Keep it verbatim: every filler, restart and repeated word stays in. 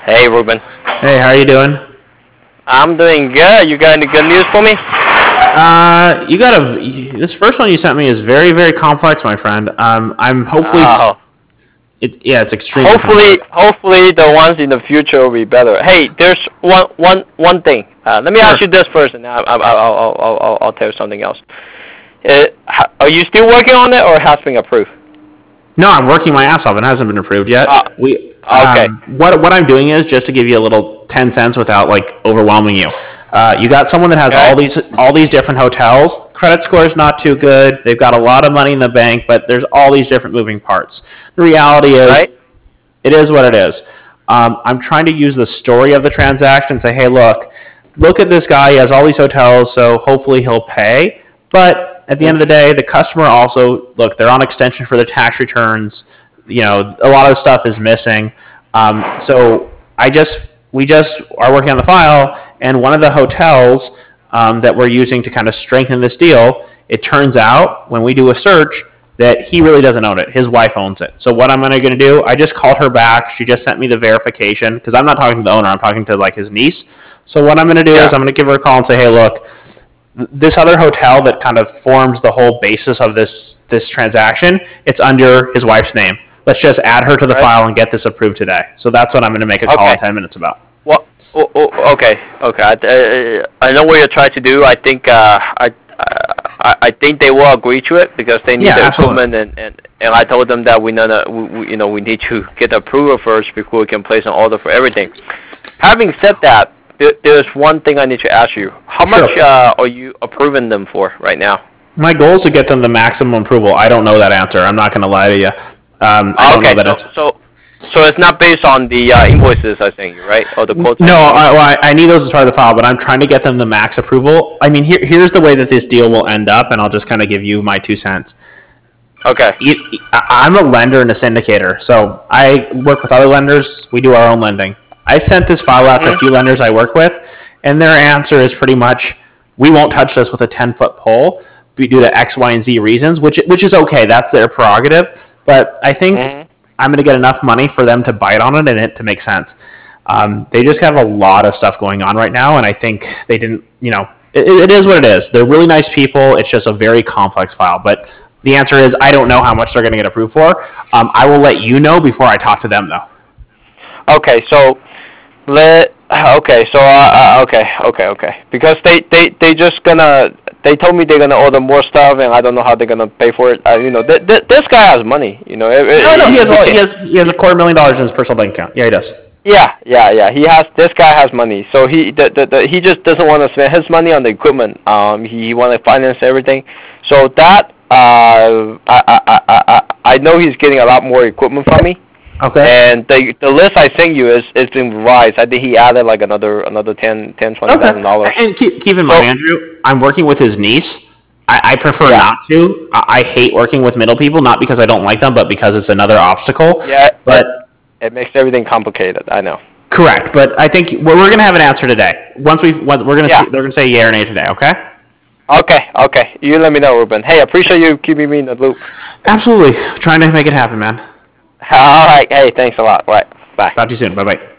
Hey, Ruben. Hey, how are you doing? I'm doing good. You got any good news for me? Uh, you got a. This first one you sent me is very, very complex, my friend. Um, I'm hopefully. Oh, It, yeah, it's extremely hopefully, complex. hopefully the ones in the future will be better. Hey, there's one, one, one thing. Uh, let me ask Sure. you this first, and I'll, I'll, I'll, I'll, I'll, I'll tell you something else. Uh, ha- are you still working on it, or has been approved? No, I'm working my ass off. It hasn't been approved Uh, yet. We. okay. Um, what what I'm doing is just to give you a little ten cents without like overwhelming you. Uh, you got someone that has Okay. all these all these different hotels. Credit score is not too good. They've got a lot of money in the bank, but there's all these different moving parts. The reality is, Right. it is what it is. Um, I'm trying to use the story of the transaction and say, hey, look, look at this guy. He has all these hotels, so hopefully he'll pay. But at the end of the day, the customer also, look, they're on extension for their tax returns. You know, a lot of stuff is missing. Um, so I just, we just are working on the file, and one of the hotels um, that we're using to kind of strengthen this deal, it turns out when we do a search, that he really doesn't own it. His wife owns it. So what I'm going to do, I just called her back. She just sent me the verification because I'm not talking to the owner. I'm talking to like his niece. So what I'm going to do Yeah. is I'm going to give her a call and say, hey, look, this other hotel that kind of forms the whole basis of this this transaction, it's under his wife's name. Let's just add her to the Right. file and get this approved today. So that's what I'm going to make a call Okay. in ten minutes about. Well, oh, oh, okay, okay. I, uh, I know what you're trying to do. I think uh, I, I I think they will agree to it because they need Yeah, the absolutely. equipment, and, and, and I told them that we know that we, we, you know we need to get the approval first before we can place an order for everything. Having said that, there, there's one thing I need to ask you. How Sure. much uh, are you approving them for right now? My goal is to get them the maximum approval. I don't know that answer. I'm not going to lie to you. Um, I don't Okay, know that so answer. so so it's not based on the uh, invoices I sent you, right? Or the quotes? No, I sent you? I, well, I I need those as part of the file, but I'm trying to get them the max approval. I mean, here, here's the way that this deal will end up, and I'll just kind of give you my two cents. Okay. It, I- I'm a lender and a syndicator, so I work with other lenders. We do our own lending. I sent this file out to a Mhm. few lenders I work with, and their answer is pretty much, we won't touch this with a ten foot pole due to X, Y, and Z reasons, which which is okay. That's their prerogative. But I think Mhm. I'm going to get enough money for them to bite on it and it to make sense. Um, they just have a lot of stuff going on right now, and I think they didn't, you know, it, it is what it is. They're really nice people. It's just a very complex file. But the answer is, I don't know how much they're going to get approved for. Um, I will let you know before I talk to them, though. Okay, so let okay, so uh, uh, okay, okay, okay. Because they they they just gonna they told me they're gonna order more stuff, and I don't know how they're gonna pay for it. Uh, you know, th- th- this guy has money. You know, it, it, No, no, he has, he a, he can, has he has a quarter million dollars in his personal bank account. Yeah, he does. yeah, yeah, yeah. He has this guy has money, so he the, the, the, he just doesn't want to spend his money on the equipment. Um, he, he want to finance everything. So that uh, I, I I I I know he's getting a lot more equipment from me. Okay. And the the list I sent you is is been revised. I think he added like another another ten ten twenty thousand Okay. dollars. And keep keep in So mind, Andrew, I'm working with his niece. I, I prefer yeah, not to. I, I hate working with middle people, not because I don't like them, but because it's another obstacle. yeah, it But it makes everything complicated. I know. correct. But I think we're, we're going to have an answer today. Once we we're going to Yeah. see, they're going to say yeah or nay today. Okay. Okay, okay. You let me know, Ruben. Hey, I appreciate you keeping me in the loop. Absolutely. Trying to make it happen, man. All right. Hey, thanks a lot. Right. Bye. Talk to you soon. Bye bye.